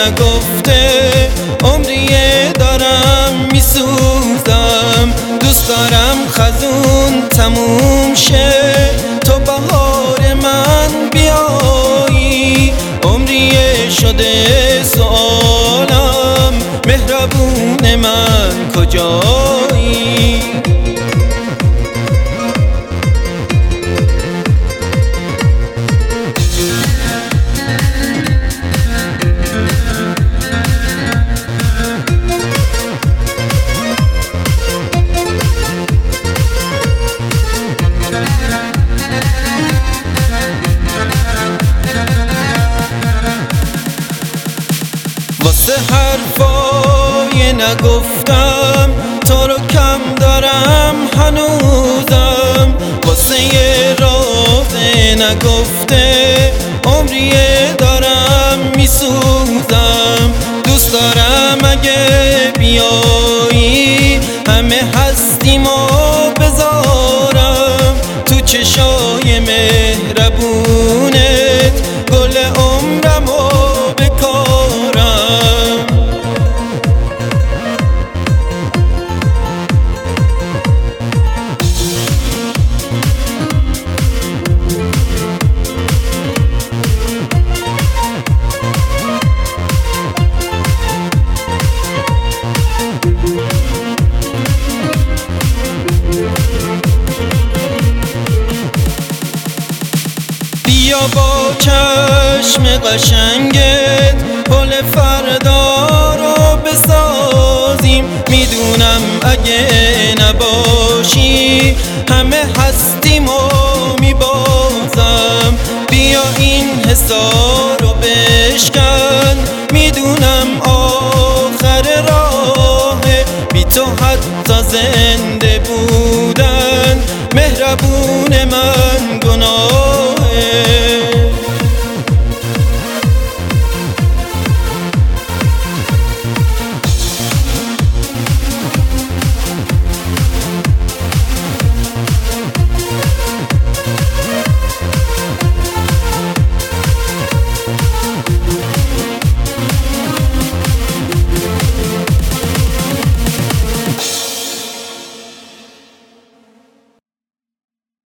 نگفته عمریه دارم میسوزم. دوست دارم خزون تموم شه تو بهار من بیایی. عمریه شده سوالم مهربون من کجایی؟ واسه حرفای نگفتم تو رو کم دارم هنوزم. واسه یه راز نگفته عمریه دارم میسوزم. دوست دارم اگه بیایی همه هستیمو بذارم تو چشای مهربونت گل عمرمو بکارم. بیا با چشم قشنگت پل فردا رو بسازیم. میدونم اگه نباشی همه هستیم و میبازم. بیا این حصار رو بشکن میدونم آخر راهه بی تو حتی